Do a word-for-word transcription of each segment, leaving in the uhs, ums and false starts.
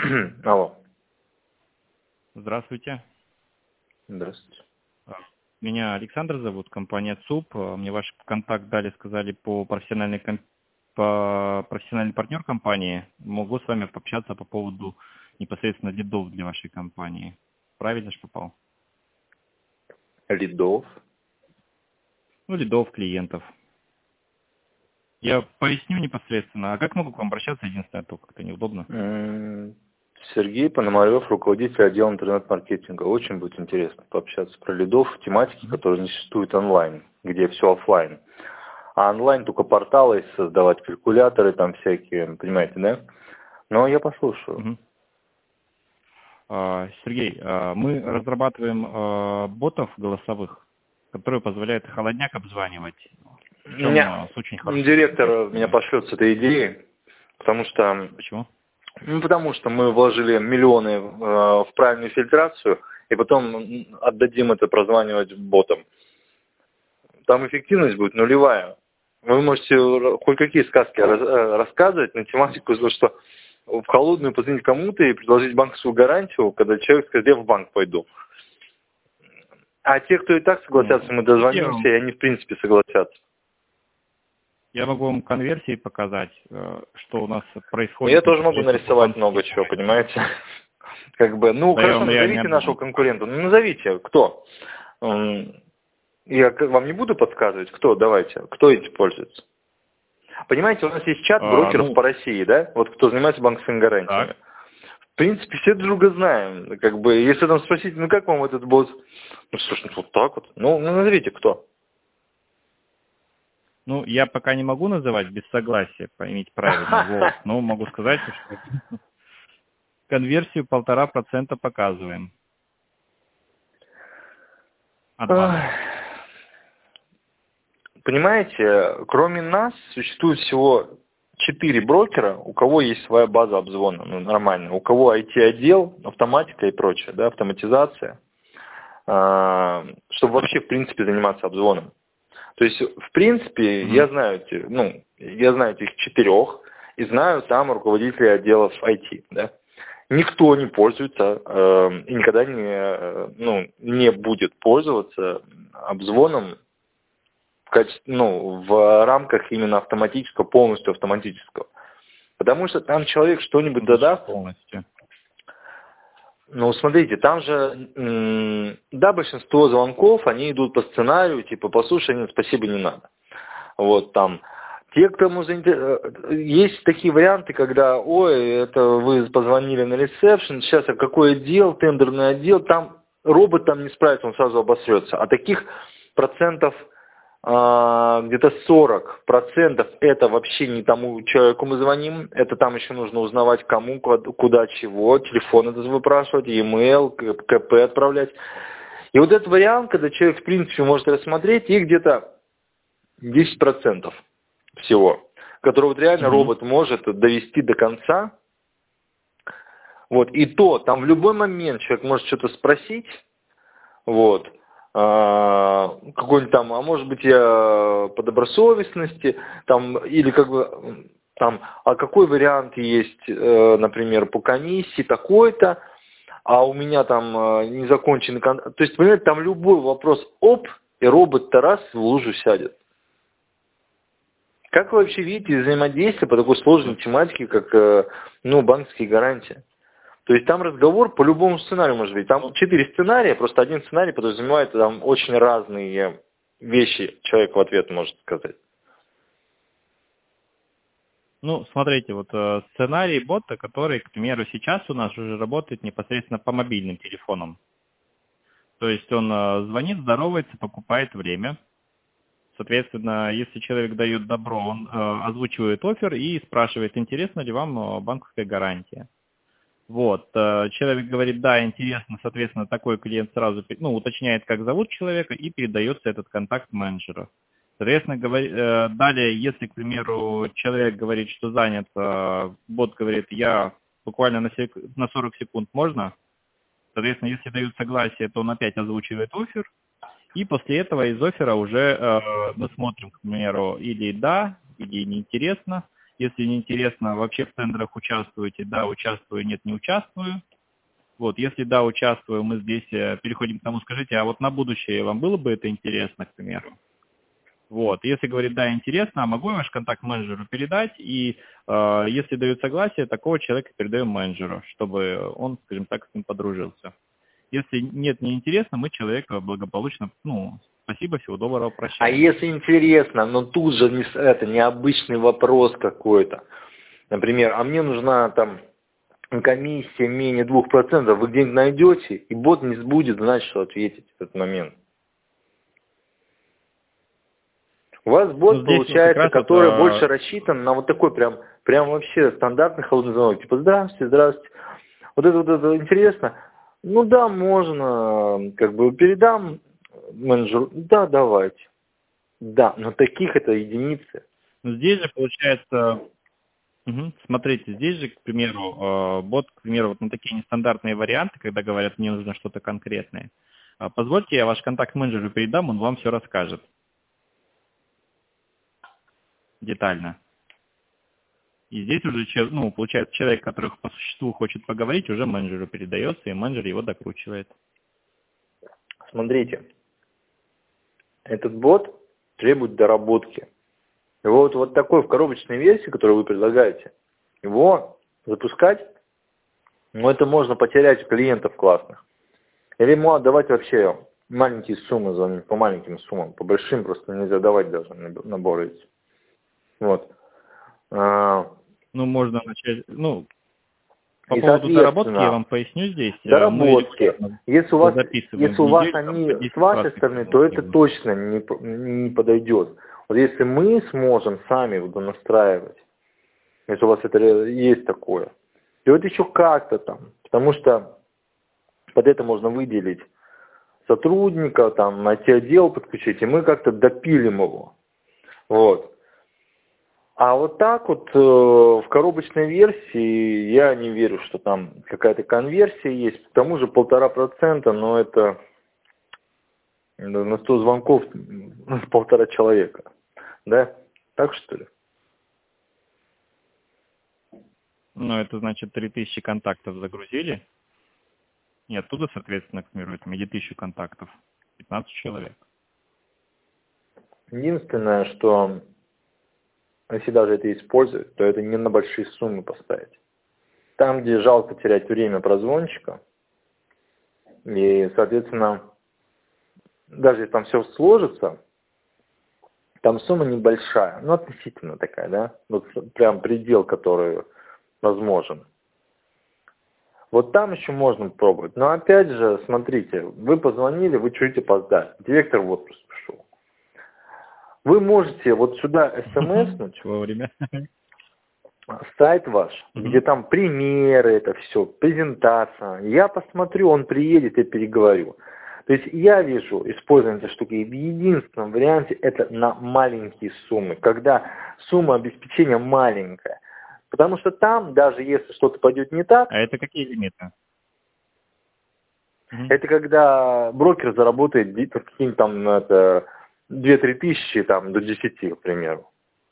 Алло. Здравствуйте. Здравствуйте. Меня Александр зовут, компания ЦУП. Мне ваш контакт дали, сказали, по профессиональный, ком- по профессиональный партнер компании. Могу с вами пообщаться по поводу непосредственно лидов для вашей компании. Правильно же попал? Лидов? Ну, лидов, клиентов. Я поясню непосредственно. А как могу к вам обращаться? Единственное, то как-то неудобно. М, Сергей Пономарев, руководитель отдела интернет-маркетинга. Очень будет интересно пообщаться про лидов, тематики, которые не существуют онлайн, где все офлайн. А онлайн только порталы создавать, калькуляторы там всякие, понимаете, да? Но я послушаю. Мгм. А, Сергей, а, мы разрабатываем а, ботов голосовых, которые позволяют холодняк обзванивать. Причем Меня а, с очень хорошими директор меня качествами. пошлет с этой идеей, потому что, Почему? ну, потому что мы вложили миллионы э, в правильную фильтрацию, и потом м, отдадим это прозванивать ботам. Там эффективность будет нулевая. Вы можете р- хоть какие сказки раз- э, рассказывать на тематику, за что в холодную позвонить кому-то и предложить банковскую гарантию, когда человек скажет, я в банк пойду. А те, кто и так согласятся, Ну, мы хотите, я, дозвонимся, вам- и они в принципе согласятся. я могу вам конверсии показать, э, что у нас Я происходит тоже могу непосредственно по нарисовать банковским много чего, гарантиям. понимаете? Как бы, ну Да я хорошо, вам реальные назовите объемы нашего покажу. конкурента. Ну назовите, кто? М, Я к- вам не буду подсказывать, кто, давайте, кто этим пользуется. Понимаете, у нас есть чат А, брокеров ну, по России, да? Вот кто занимается банковскими гарантиями. так. В принципе, все друг друга знаем. Как бы, если там спросить, ну как вам этот бот? Ну, слушай, ну вот так вот. Ну, ну назовите, кто. Ну, я пока не могу называть без согласия, поймите правильно, вот. Но могу сказать, что конверсию полтора процента показываем от Ах. банка. Понимаете, кроме нас существует всего четыре брокера, у кого есть своя база обзвона, ну, нормальная. У кого ай ти-отдел, автоматика и прочее, да, автоматизация, а, чтобы вообще, в принципе, заниматься обзвоном. То есть, в принципе, я Мгм. знаю, эти, ну, я знаю этих четырех и знаю там руководителей отделов ай ти, да. Никто не пользуется э, и никогда не, э, ну, не будет пользоваться обзвоном в, качестве, ну, в рамках именно автоматического, полностью автоматического. Потому что там человек что-нибудь Ну, значит, додаст. полностью. Ну, смотрите, там же, м, да, большинство звонков, они идут по сценарию, типа, послушай, нет, спасибо, не надо. Вот там. Те, кому заинтересован, есть такие варианты, когда, ой, это вы позвонили на ресепшн, сейчас а какой отдел, тендерный отдел, там робот там не справится, он сразу обосрется. А таких процентов а, где-то сорок процентов это вообще не тому человеку мы звоним, это там еще нужно узнавать кому, куда, куда, чего, телефон это выпрашивать, e-mail, КП отправлять. И вот этот вариант, когда человек в принципе может рассмотреть, их где-то десять процентов всего, который вот реально Мгм. робот может довести до конца. Вот, и то, там в любой момент человек может что-то спросить, вот, а, какой-нибудь там, а может быть я по добросовестности, там, или как бы, там, а какой вариант есть, э, например, по комиссии такой-то, а у меня там э, незаконченный контракт. То есть, понимаете, там любой вопрос, оп, и робот-то раз в лужу сядет. Как вы вообще видите взаимодействие по такой сложной тематике, как э, ну, банковские гарантии? То есть там разговор по любому сценарию может быть. Там четыре сценария, просто один сценарий подразумевает там очень разные вещи человек в ответ может сказать. Ну, смотрите, вот э, сценарий бота, который, к примеру, сейчас у нас уже работает непосредственно по мобильным телефонам. То есть он э, звонит, здоровается, покупает время. Соответственно, если человек дает добро, он э, озвучивает оффер и спрашивает, интересна ли вам э, банковская гарантия. Вот, э, человек говорит, да, интересно, соответственно, такой клиент сразу ну, уточняет, как зовут человека, и передается этот контакт менеджеру. Соответственно, говори- э, далее, если, к примеру, человек говорит, что занят, э, бот говорит, я буквально на, сек- на сорок секунд можно, соответственно, если дают согласие, то он опять озвучивает оффер, и после этого из оффера уже э, мы смотрим, к примеру, или да, или неинтересно, Если не интересно, вообще в тендерах участвуете, да, участвую, нет, не участвую. Вот, если да, участвую, мы здесь переходим к тому, скажите, а вот на будущее вам было бы это интересно, к примеру? Вот, если говорит, да, интересно, а могу я ваш контакт менеджеру передать, и э, если дают согласие, такого человека передаем менеджеру, чтобы он, скажем так, с ним подружился. Если нет, не интересно, мы человека благополучно, ну, спасибо, всего доброго, А прощаем. если интересно, но тут же не, это необычный вопрос какой-то. Например, а мне нужна там комиссия менее двух процентов, вы где-нибудь найдете, и бот не будет знать, что ответить в этот момент. У вас бот, Ну, здесь получается, вот который вот, больше рассчитан на вот такой прям, прям вообще стандартный холодный звонок. Типа, здравствуйте, здравствуйте. Вот это вот это интересно. Ну да, можно, как бы передам менеджеру. Да, давайте. Да, но таких это единицы. ну, здесь же получается, угу, смотрите, здесь же, к примеру, э, бот, к примеру, вот на такие нестандартные варианты, когда говорят, мне нужно что-то конкретное. Э, Позвольте, я ваш контакт менеджеру передам, он вам все расскажет. Детально. И здесь уже, ну, получается, человек, который по существу хочет поговорить, уже менеджеру передается, и менеджер его докручивает. Смотрите, этот бот требует доработки. Его вот, вот такой в коробочной версии, которую вы предлагаете, его запускать, ну это можно потерять клиентов классных. Или ему отдавать вообще маленькие суммы, звонить по маленьким суммам, по большим просто нельзя давать даже наборы эти. Вот. Ну, можно начать, ну, по И поводу доработки я вам поясню здесь. Доработки. Если у вас, если у вас неделю, они с вашей стороны, то это точно не, не подойдет. Вот если мы сможем сами вот настраивать, если у вас это есть такое, то это еще как-то там, потому что под это можно выделить сотрудника, там, найти отдел, подключить, и мы как-то допилим его. Вот. А вот так вот э, в коробочной версии я не верю, что там какая-то конверсия есть. К тому же полтора процента, но это на сто звонков полтора человека. Да? Так что ли? Ну, это значит три тысячи контактов загрузили. И оттуда, соответственно, к примеру, это тысячу контактов. пятнадцать человек. Единственное, что если даже это использовать, то это не на большие суммы поставить. Там, где жалко терять время прозвончика, и, соответственно, даже если там все сложится, там сумма небольшая, ну, относительно такая, да, вот прям предел, который возможен. Вот там еще можно пробовать. Но опять же, смотрите, вы позвонили, вы чуть опоздали, директор в отпуск пришел. Вы можете вот сюда смснуть вовремя сайт ваш, mm-hmm. где там примеры, это все, презентация. Я посмотрю, он приедет и переговорю. То есть я вижу использование этой штуки в единственном варианте это на маленькие суммы, когда сумма обеспечения маленькая. Потому что там, даже если что-то пойдет не так... А это какие лимиты? Mm-hmm. Это когда брокер заработает какие-нибудь там это, две-три тысячи там, до десяти, к примеру.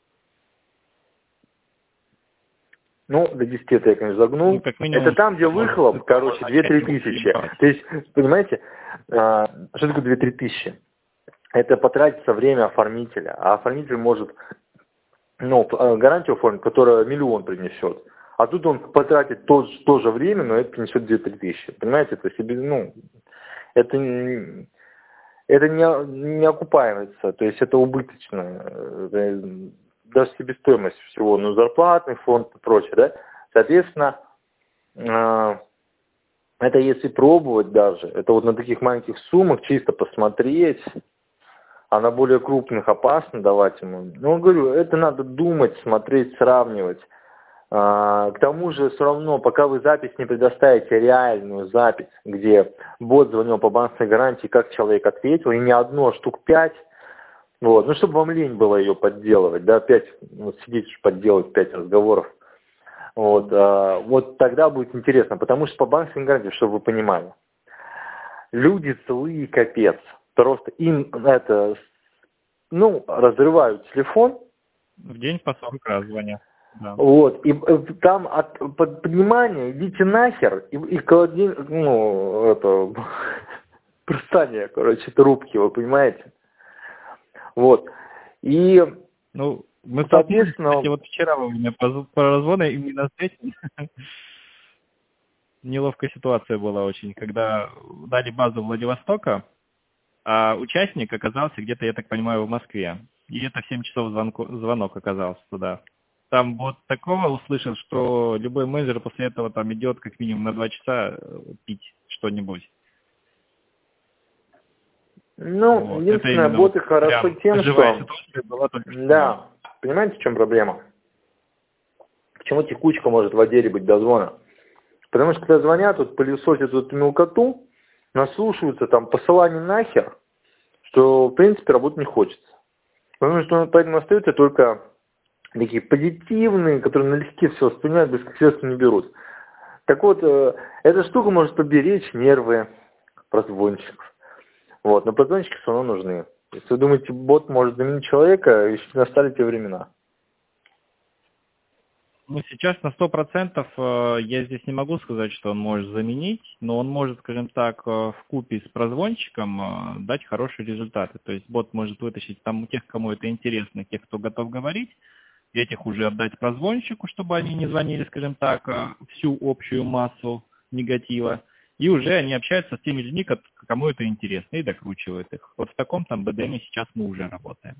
Ну, до десяти это я, конечно, загнул. Ну, как минимум, это там, где выхлоп, короче, две-три тысячи. То есть, понимаете, что такое две-три тысячи? Это потратится время оформителя. А оформитель может, ну, гарантию оформить, которая миллион принесет. А тут он потратит то, то же время, но это принесет две-три тысячи. Понимаете, это себе, ну, это, это не, не окупается, то есть это убыточно. Даже себестоимость всего, ну, зарплатный фонд и прочее, да, соответственно, э, это если пробовать даже, это вот на таких маленьких суммах чисто посмотреть, а на более крупных опасно давать ему. Ну, говорю, это надо думать, смотреть, сравнивать. Э, к тому же, все равно, пока вы запись не предоставите, реальную запись, где бот звонил по банковской гарантии, как человек ответил, и не одно, а штук пять, вот, ну, чтобы вам лень было ее подделывать, да, опять вот, сидеть, подделать пять разговоров, вот, а, вот тогда будет интересно, потому что по банковской гарантии, чтобы вы понимали, люди злые капец, просто им это, ну, разрывают телефон. В день по сорок раз звонят. Да. Вот, и там от под, понимания идите нахер, и, и клади, ну, это, простание, короче, трубки, вы понимаете? Вот, и, ну, мы соответственно... Кстати, вот вчера во время прозвона именно с этим неловкая ситуация была очень, когда дали базу Владивостока, а участник оказался где-то, я так понимаю, в Москве. И это в семь часов звонку, звонок оказался туда. Там вот такого услышал, что любой менеджер после этого там идет как минимум на два часа пить что-нибудь. Ну, Вот. единственное, боты вот хорошо тем, что... Была только да, что... понимаете, в чем проблема? Почему текучка может в отделе быть дозвона? Потому что когда звонят, вот пылесосят эту мелкоту, наслушаются там посыланий нахер, что, в принципе, работать не хочется. Потому что поэтому остаются только такие позитивные, которые налегке все воспринимают, без средств не берут. Так вот, э, эта штука может поберечь нервы прозвонщиков. Вот, но прозвонщики все равно нужны. Если вы думаете, бот может заменить человека, еще не настали те времена. Ну, сейчас на сто процентов я здесь не могу сказать, что он может заменить, но он может, скажем так, вкупе с прозвончиком дать хорошие результаты. То есть бот может вытащить там у тех, кому это интересно, тех, кто готов говорить, этих уже отдать прозвончику, чтобы они не звонили, скажем так, всю общую массу негатива. И уже они общаются с теми людьми, кому это интересно, и докручивают их. Вот в таком там бэ дэ эме сейчас мы уже работаем.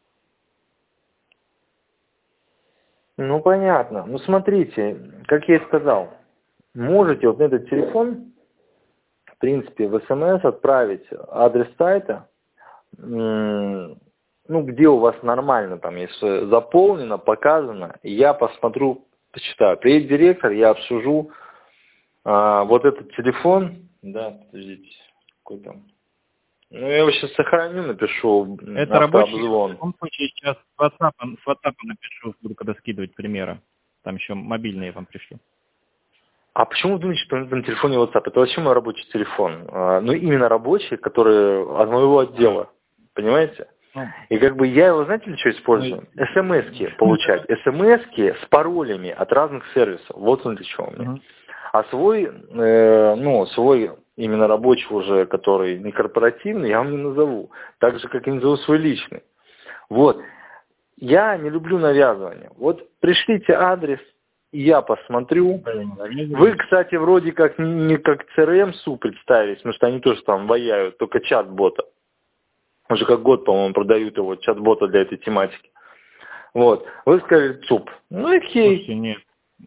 Ну, понятно. Ну, смотрите, как я и сказал, можете вот на этот телефон, в принципе, в эс эм эс отправить адрес сайта, ну, где у вас нормально, там, если заполнено, показано, и я посмотрю, почитаю. Приедет директор, я обсужу а, вот этот телефон, да, подождите, какой там. Ну, я его сейчас сохраню, напишу это рабочий, автообзвон. В любом случае сейчас с WhatsApp, с WhatsApp напишу, буду когда скидывать примеры. Там еще мобильные я вам пришлю. А почему вы думаете, что на этом телефоне WhatsApp? Это вообще мой рабочий телефон. А, ну, именно рабочий, который от моего отдела. Понимаете? Ну, и как бы я его, знаете, для чего использую? Ну, эс эм эски получать. эс эм эски с паролями от разных сервисов. Вот он для чего у меня. Угу. А свой, э, ну, свой именно рабочий уже, который не корпоративный, я вам не назову. Так же, как и не назову свой личный. Вот. Я не люблю навязывание. Вот пришлите адрес, и я посмотрю. Вы, кстати, вроде как не как си эр эм-су представились, потому что они тоже там ваяют, только чат-бота. Уже как год, по-моему, продают его, чат-бота для этой тематики. Вот. Вы сказали ЦУП. Ну, окей. Слушайте, нет.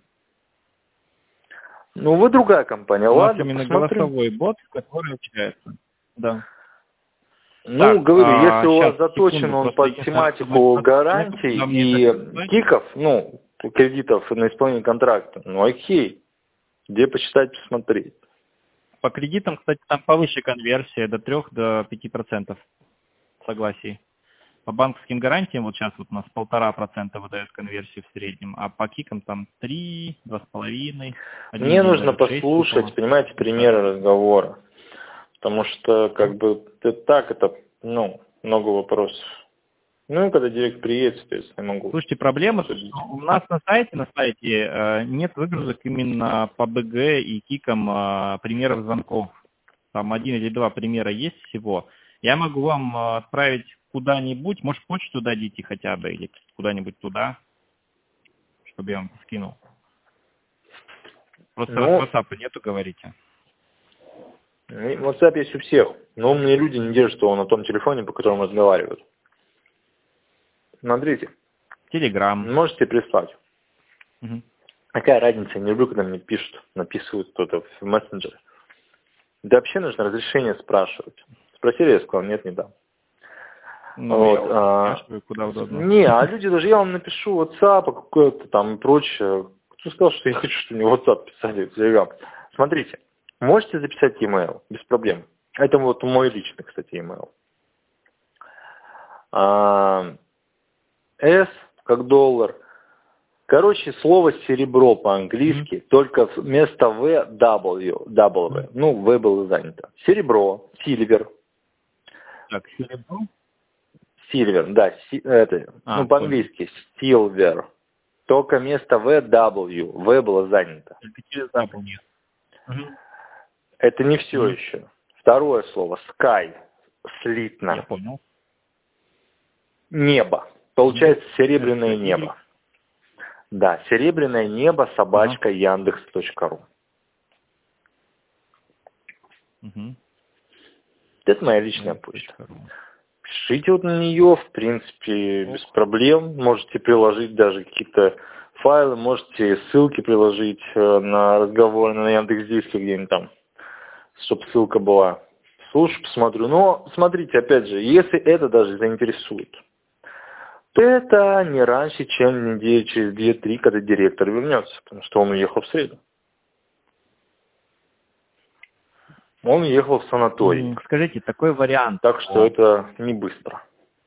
Ну, вы другая компания. У Ладно, нас именно посмотрим. Голосовой бот, который общается. Да. Ну, так, говорю, а, если у вас сейчас, заточен секунду, он под тематику гарантий и киков, ну, кредитов на исполнение контракта, ну, окей. Где почитать, посмотреть. По кредитам, кстати, там повыше конверсия, до трех до пяти процентов согласий. По банковским гарантиям вот сейчас вот у нас полтора процента выдает конверсию в среднем, а по кикам там три, два с половиной. Мне нужно послушать, шесть, понимаете, примеры разговора. Потому что, как бы, так это, ну, много вопросов. Ну, и когда директор приедет, соответственно, я могу. Слушайте, проблема, у нас на сайте, на сайте э, нет выгрузок именно по бэ гэ и кикам э, примеров звонков. Там один или два примера есть всего. Я могу вам э, отправить куда-нибудь, может, почту дадите хотя бы, или куда-нибудь туда, чтобы я вам скинул. Просто ну, WhatsApp нету, говорите. WhatsApp есть у всех, но умные люди не держат его на том телефоне, по которому разговаривают. Смотрите. Телеграм. Можете прислать. Угу. Какая разница, я не люблю, когда мне пишут, написывают кто-то в мессенджере. Да вообще нужно разрешение спрашивать. Спросили, я сказал, нет, не дам. Ну, вот, я а, спрашиваю, куда удобно. Не, а люди даже, я вам напишу WhatsApp, какое-то там и прочее. Кто сказал, что я хочу, чтобы мне WhatsApp писали в Telegram? Смотрите, можете записать e-mail, без проблем. Это вот мой личный, кстати, e-mail. А, S, как доллар. Короче, слово серебро по-английски, mm-hmm. только вместо V W, W. Ну, V было занято. Серебро, silver. Так, серебро? Silver, да, си, это, а, ну, по-английски silver. Только вместо вэ дабл ю. вэ было занято. Это через W. Угу. Это не все угу. еще. Второе слово. Sky. Слитно. Я понял. Небо. Получается серебряное Это небо. Да, серебряное небо, собачка, ага. яндекс точка ру. Угу. Это моя личная почта. Пишите вот на нее, в принципе, без проблем. Можете приложить даже какие-то файлы, можете ссылки приложить на разговор на Яндекс.Диске где-нибудь там, чтобы ссылка была. Слушай, посмотрю. Но смотрите, опять же, если это даже заинтересует, то это не раньше, чем недели через две-три, когда директор вернется, потому что он уехал в среду. Он уехал в санаторий. Скажите, такой вариант. Так что это не быстро.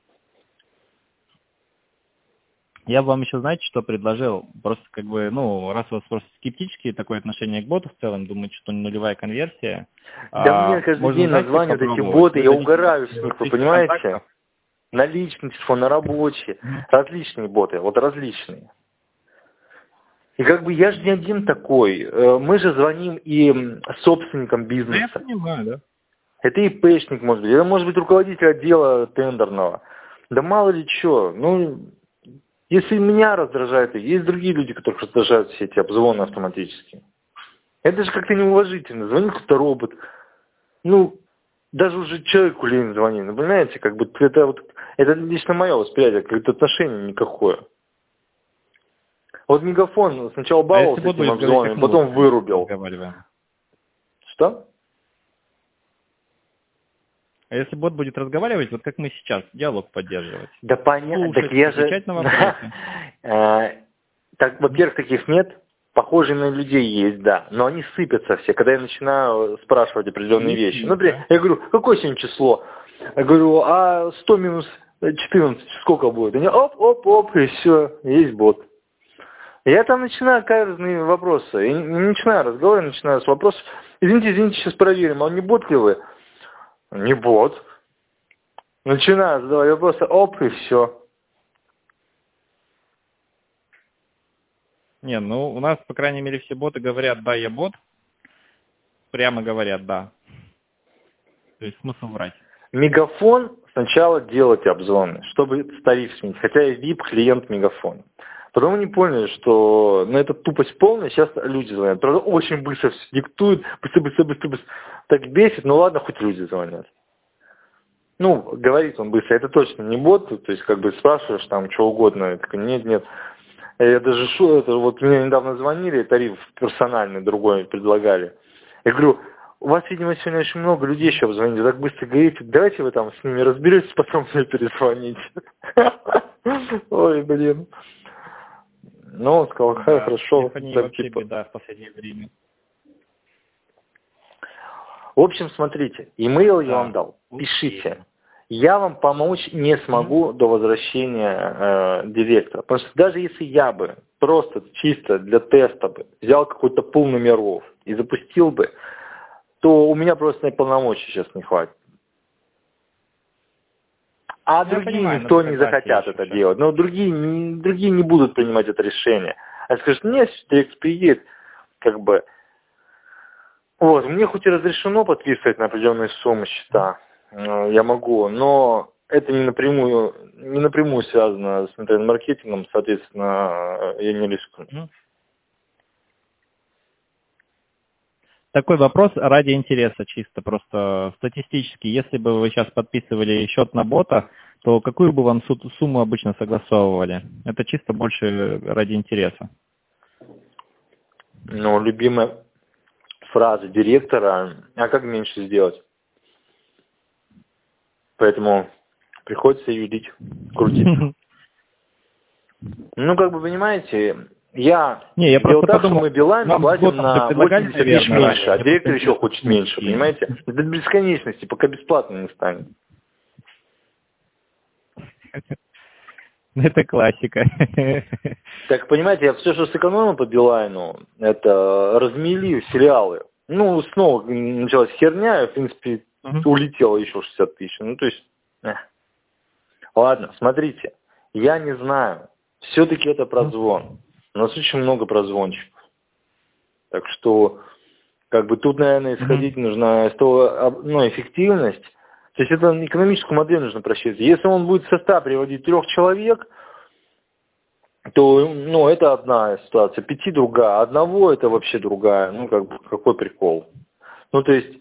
Я бы вам еще, знаете, что предложил? Просто как бы, ну, раз у вас просто скептические такое отношение к боту в целом, думаете, что нулевая конверсия. Да а, мне каждый день названивают эти боты, я угораю с них, вы понимаете? Контактов. На личный телефон, на рабочий. Mm-hmm. Различные боты, вот различные. И как бы я же не один такой. Мы же звоним и собственникам бизнеса. Я понимаю, да. Это ИПшник, может быть. Это может быть руководитель отдела тендерного. Да мало ли что. Ну, если меня раздражает, есть другие люди, которых раздражают все эти обзвоны автоматические. Это же как-то неуважительно. Звонит кто-то робот. Ну, даже уже человеку лень звонить. Ну, понимаете, как бы это вот, это лично мое восприятие, какое-то отношение никакое. Вот Мегафон сначала баловался а этим обзвоном, потом вот, вырубил. Что? А если бот будет разговаривать, вот как мы сейчас, диалог поддерживать? Да понятно, так я же... Так, во-первых, таких нет. Похожие на людей есть, да. Но они сыпятся все, когда я начинаю спрашивать определенные вещи. Ну, например, я говорю, какое сегодня число? Я говорю, а сто минус четырнадцать сколько будет? Они оп-оп-оп, и все, есть бот. Я там начинаю разные вопросы. Я не начинаю разговаривать, начинаю с вопросов. Извините, извините, сейчас проверим, а он не бот ли вы? Не бот. Начинаю задавать вопросы, оп, и все. Не, ну у нас, по крайней мере, все боты говорят, да, я бот. Прямо говорят, да. То есть смысл врать. Мегафон сначала делать обзвоны, чтобы тариф сменить. Хотя я ви ай пи-клиент Мегафона. Потом они поняли, что ну, это тупость полная, сейчас люди звонят. Правда, очень быстро все диктуют, быстро, быстро, быстро, быстро. Так бесит, ну ладно, хоть люди звонят. Ну, говорит он быстро, это точно не бот, то есть как бы спрашиваешь там что угодно, я такой, нет, нет. Я даже шу, это вот мне недавно звонили, тариф персональный другой предлагали. Я говорю, у вас, видимо, сегодня очень много людей еще обзвоните, так быстро говорите, давайте вы там с ними разберетесь, потом мне перезвоните. Ой, блин. Ну, он сказал, да, хорошо. Так, типа... беда в последнее время. В общем, смотрите, имейл да. я вам дал, пишите. Я вам помочь не смогу mm-hmm. до возвращения э, директора. Потому что даже если я бы просто чисто для теста бы взял какой-то пул номеров и запустил бы, то у меня просто полномочий сейчас не хватит. А я другие понимаю, никто не захотят это сейчас. делать. Но другие, другие не будут принимать это решение. А скажут, нет, директор приедет, как бы... Вот, мне хоть и разрешено подписывать на определенные суммы счета, я могу, но это не напрямую, не напрямую связано с интернет-маркетингом, соответственно, я не рискую. Такой вопрос ради интереса чисто, просто статистически. Если бы вы сейчас подписывали счет на бота, то какую бы вам сумму обычно согласовывали? Это чисто больше ради интереса. Ну, любимая фраза директора, а как меньше сделать? Поэтому приходится юлить, крутить. Ну, как бы, понимаете, я, не, я делал так, подумал, что мы Билайн платим на восемьдесят тысяч меньше, а директор еще хочет меньше, понимаете? Это до бесконечности, пока бесплатно не станет. Это классика. Так, понимаете, я все, что сэкономил по Билайну, это размели сериалы. Ну, снова началась херня, и, в принципе, uh-huh. улетело еще шестьдесят тысяч. Ну, то есть... Эх. Ладно, смотрите, я не знаю. Все-таки это прозвон. У нас очень много прозвончиков. Так что, как бы тут, наверное, исходить mm-hmm. нужно из того, ну, эффективность. То есть это экономическую модель нужно просчитывать. Если он будет со ста приводить трех человек, то, ну, это одна ситуация, пяти другая, одного это вообще другая. Ну, как бы, какой прикол. Ну, то есть,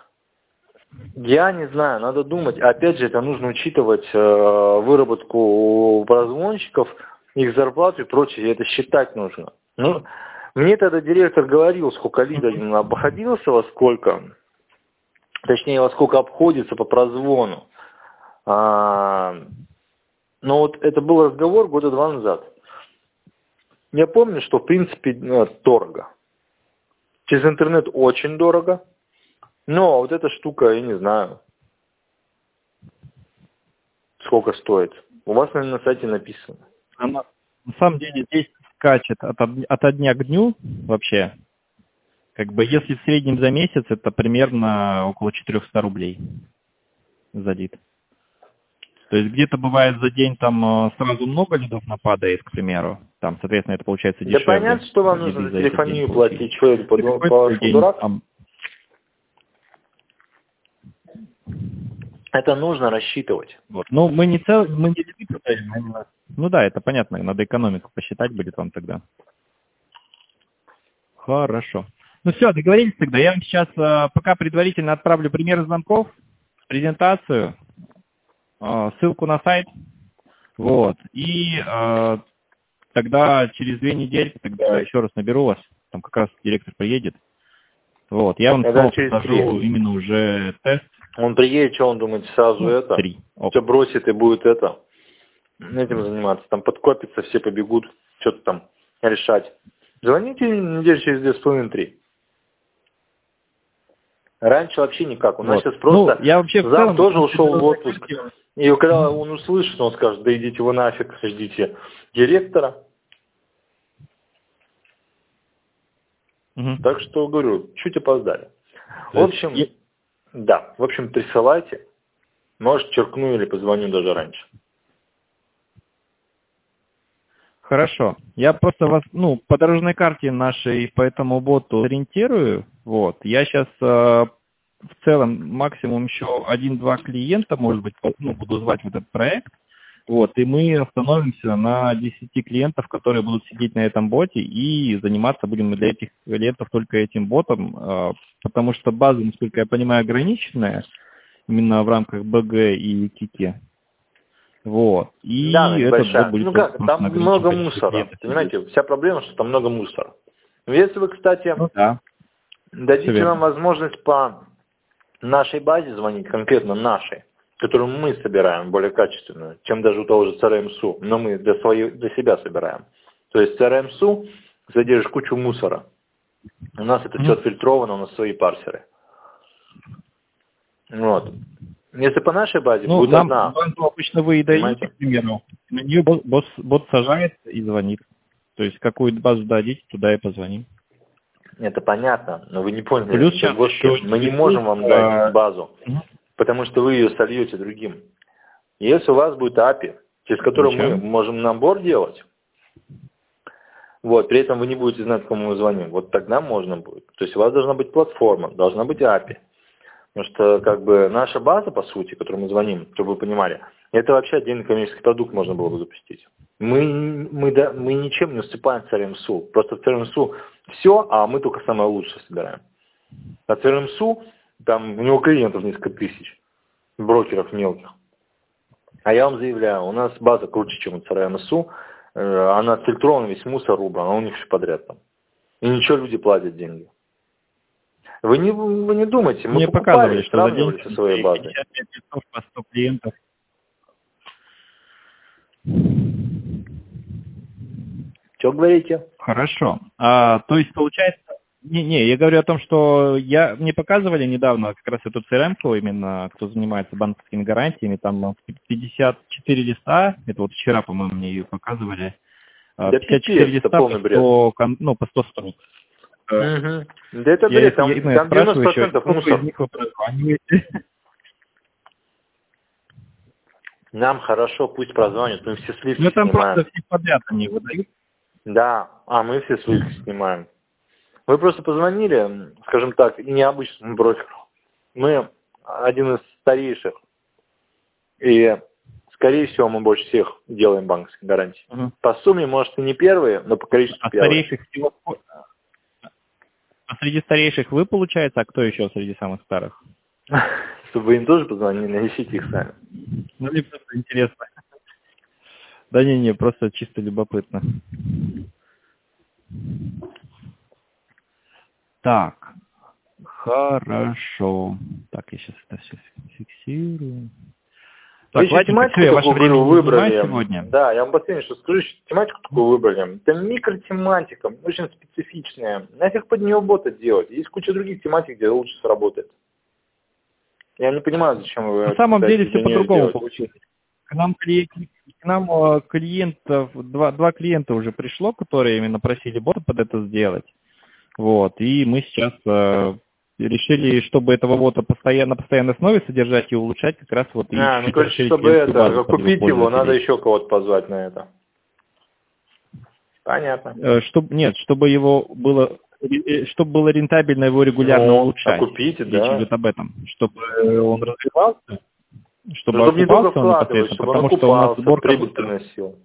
я не знаю, надо думать. Опять же, это нужно учитывать э, выработку прозвонщиков, их зарплату и прочее. Это считать нужно. Ну, мне тогда директор говорил, сколько лидов он обходился, во сколько, точнее, во сколько обходится по прозвону. А, но вот это был разговор года два назад. Я помню, что, в принципе, ну, дорого. Через интернет очень дорого. Но вот эта штука, я не знаю, сколько стоит. У вас, наверное, на сайте написано. Она, на самом деле здесь скачет от, от дня к дню вообще. Как бы если в среднем за месяц, это примерно около четыреста рублей за лид. То есть где-то бывает за день там сразу много лидов нападает, к примеру. Там, соответственно, это получается дешевле. Да понятно, что вам нужно за телефонию платить. Что это, по, по вашему дурак? Там... Это нужно рассчитывать. Вот. Ну, мы не цел, мы не лиды продаем, а именно... Ну да, это понятно, надо экономику посчитать будет вам тогда. Хорошо. Ну все, договорились тогда. Я вам сейчас э, пока предварительно отправлю примеры звонков, презентацию, э, ссылку на сайт. Вот. И э, тогда через две недели тогда еще раз наберу вас. Там как раз директор приедет. Вот. Я вам снова покажу именно уже тест. Он приедет, что он думает, сразу ну, это, три. Все бросит и будет это, этим заниматься. Там подкопится, все побегут, что-то там решать. Звоните неделю через две с половиной три. Раньше вообще никак. У нас вот. Сейчас просто... Ну, я вообще в целом тоже ушел в отпуск. И когда он услышит, он скажет, да идите вы нафиг, ждите директора. Угу. Так что, говорю, чуть опоздали. То в общем... Есть... Да, в общем, присылайте. Может, черкну или позвоню даже раньше. Хорошо. Я просто вас, ну, по дорожной карте нашей по этому боту ориентирую. Вот. Я сейчас э, в целом максимум еще один-два клиента, может быть, ну, буду звать в этот проект. Вот. И мы остановимся на десяти клиентов, которые будут сидеть на этом боте, и заниматься будем для этих клиентов только этим ботом, э, потому что база, насколько я понимаю, ограниченная именно в рамках БГ и Кики. Вот. И да, это большая. будет ну как, там много мусора. Понимаете, вся проблема, что там много мусора. Если вы, кстати, ну, да. дадите нам возможность по нашей базе звонить, конкретно нашей, которую мы собираем более качественную, чем даже у того же си ар эм эс ю, но мы для, своей, для себя собираем. То есть си ар эм эс ю содержит кучу мусора. У нас это mm-hmm. все отфильтровано, у нас свои парсеры. Вот. Если по нашей базе ну, будет нам одна... базу обычно вы и даете, к примеру, на нее бот, бот сажает и звонит. То есть какую базу дадите, туда и позвоним. Это понятно, но вы не поняли. Плюс сейчас еще мы не можем вам дать базу, mm-hmm. потому что вы ее сольете другим. Если у вас будет эй пи ай, через которую мы можем набор делать, вот, при этом вы не будете знать, кому мы звоним, вот тогда можно будет. То есть у вас должна быть платформа, должна быть эй пи ай. Потому что как бы наша база, по сути, которой мы звоним, чтобы вы понимали, это вообще отдельный коммерческий продукт можно было бы запустить. Мы, мы, да, мы ничем не уступаем си ар эм эс ю. Просто в си ар эм эс ю все, а мы только самое лучшее собираем. А си ар эм эс ю, там у него клиентов несколько тысяч, брокеров мелких. А я вам заявляю, у нас база круче, чем у си ар эм эс ю. Она отфильтрована, весь мусор убран, а у них все подряд там. И ничего, люди платят деньги. Вы не, вы не думайте, мы мне показывали, что сравнивали со своей базой. пятьдесят пять листов по сто клиентов. Что говорите? Хорошо. А, то есть получается... Не, не, я говорю о том, что я, мне показывали недавно как раз эту си ар эм-ку, именно кто занимается банковскими гарантиями, там пятьдесят четыре листа, это вот вчера, по-моему, мне ее показывали, да пятьдесят четыре листа по сто, ну, по сто строк. Угу. Да это бред, там, я, там девяносто процентов мусор. Нам хорошо, пусть прозвонят, мы все сливки ну, там снимаем. просто все подряд они выдают. Да, а мы все своих снимаем. Вы просто позвонили, скажем так, необычному брокеру. Мы один из старейших. И, скорее всего, мы больше всех делаем банковские гарантии. Угу. По сумме, может, и не первые, но по количеству А первые. старейших всего... А среди старейших вы, получается, а кто еще среди самых старых? Чтобы вы им тоже позвонили, ищите их сами. Ну, мне просто интересно. Да не-не, просто чисто любопытно. Так, хорошо. Так, я сейчас это все фиксирую. Так, вы еще тематику я ваше время не выбрали. Сегодня. Да, я вам последнее, что скажу, что тематику такую выбрали. Это микротематика, очень специфичная. Нафиг под нее бота делать. Есть куча других тематик, где лучше сработает. Я не понимаю, зачем вы... На самом деле все по-другому получилось. К нам, кли... к нам клиентов, два, два клиента уже пришло, которые именно просили бота под это сделать. Вот, и мы сейчас э, решили, чтобы этого бота постоянно, на постоянной основе содержать и улучшать как раз вот... А, ну, короче, чтобы это, купить его, надо еще кого-то позвать на это. Понятно. Э, чтобы, нет, чтобы его было... Чтобы было рентабельно его регулярно ну, улучшать. А купить, Речь да. идет об этом. Чтобы он развивался, чтобы, чтобы не только он вкладывать, чтобы он потому что у нас сборка прибыль приносил.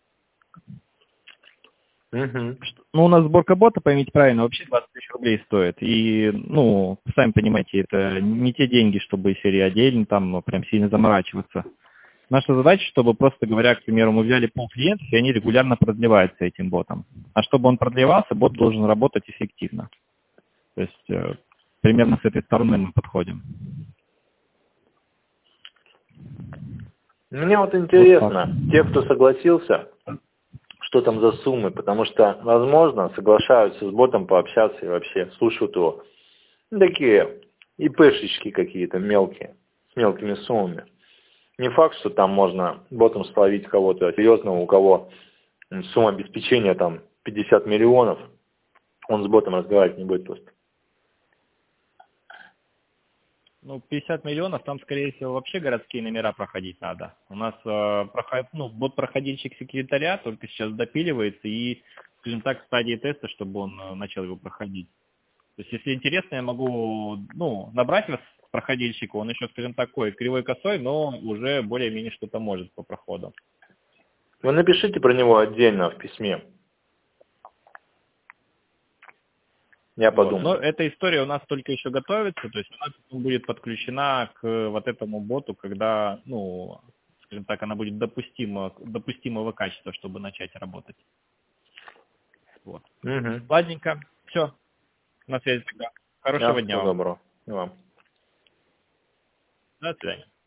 Угу. Ну, у нас сборка бота, поймите правильно, вообще двадцать тысяч рублей стоит. И, ну, сами понимаете, это не те деньги, чтобы серии отдельно там прям сильно заморачиваться. Наша задача, чтобы, просто говоря, к примеру, мы взяли пол клиентов, и они регулярно продлеваются этим ботом. А чтобы он продлевался, бот должен работать эффективно. То есть э, примерно с этой стороны мы подходим. Мне вот интересно, вот те, кто согласился, что там за суммы, потому что, возможно, соглашаются с ботом пообщаться и вообще слушают его. Ну, такие ИПшечки какие-то мелкие, с мелкими суммами. Не факт, что там можно ботом словить кого-то серьезного, у кого сумма обеспечения там пятьдесят миллионов, он с ботом разговаривать не будет просто. Ну, пятьдесят миллионов, там, скорее всего, вообще городские номера проходить надо. У нас э, проход, ну, бот-проходильщик секретаря только сейчас допиливается и, скажем так, в стадии теста, чтобы он э, начал его проходить. То есть, если интересно, я могу, ну, набрать вас проходильщика, он еще, скажем, такой кривой-косой, но уже более-менее что-то может по проходу. Вы напишите про него отдельно в письме. Я подумаю. Вот. Но эта история у нас только еще готовится, то есть она будет подключена к вот этому боту, когда, ну, скажем так, она будет допустима, допустимого качества, чтобы начать работать. Вот. Угу. Ладненько. Все. На связи тогда. Хорошего Да, дня всего вам. доброго. И вам. До свидания.